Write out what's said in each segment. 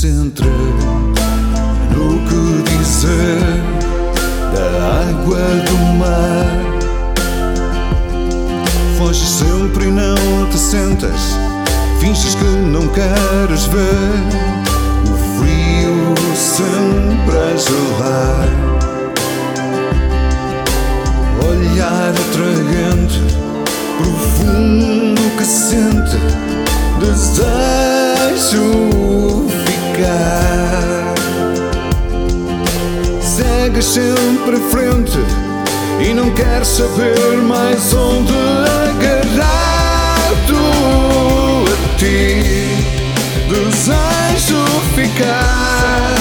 concentra no que dizer da água do mar. Foges sempre e não te sentas, finges que não queres ver o frio sempre a gelar. Olhar atraente, profundo que sente, desejo ficar. Segues sempre em frente e não queres saber mais onde agarrado a ti. Desejo ficar.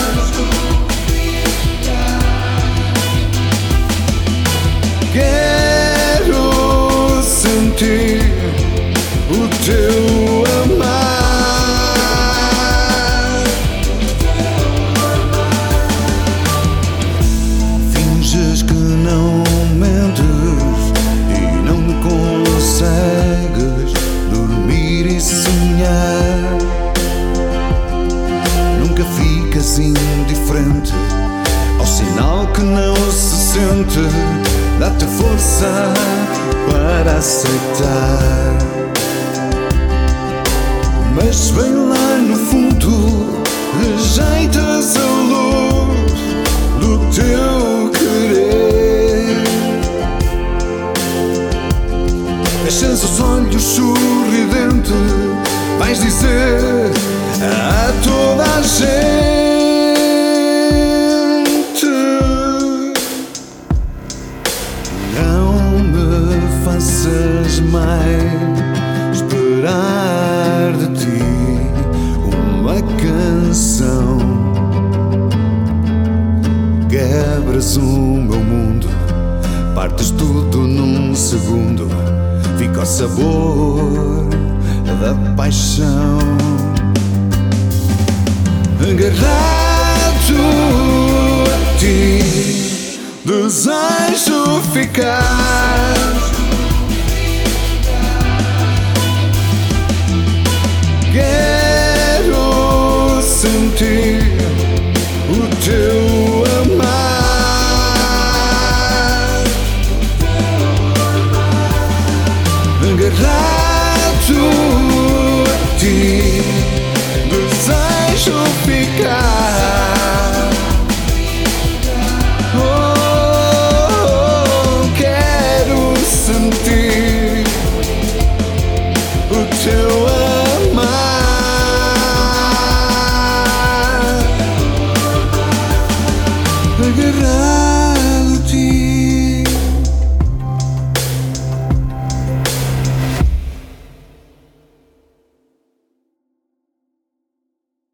Quero sentir o teu amar. Finges que não mentes e não consegues dormir e sonhar. Nunca ficas indiferente ao sinal que não se sente. Dá-te força para aceitar, mas bem lá no fundo rejeitas a luz do teu querer. Fechas os olhos sorridente, vais dizer a toda a gente: faças mais esperar de ti uma canção. Quebras o meu mundo, partes tudo num segundo. Fica o sabor da paixão. Agarrado a ti, desejo ficar. Quero sentir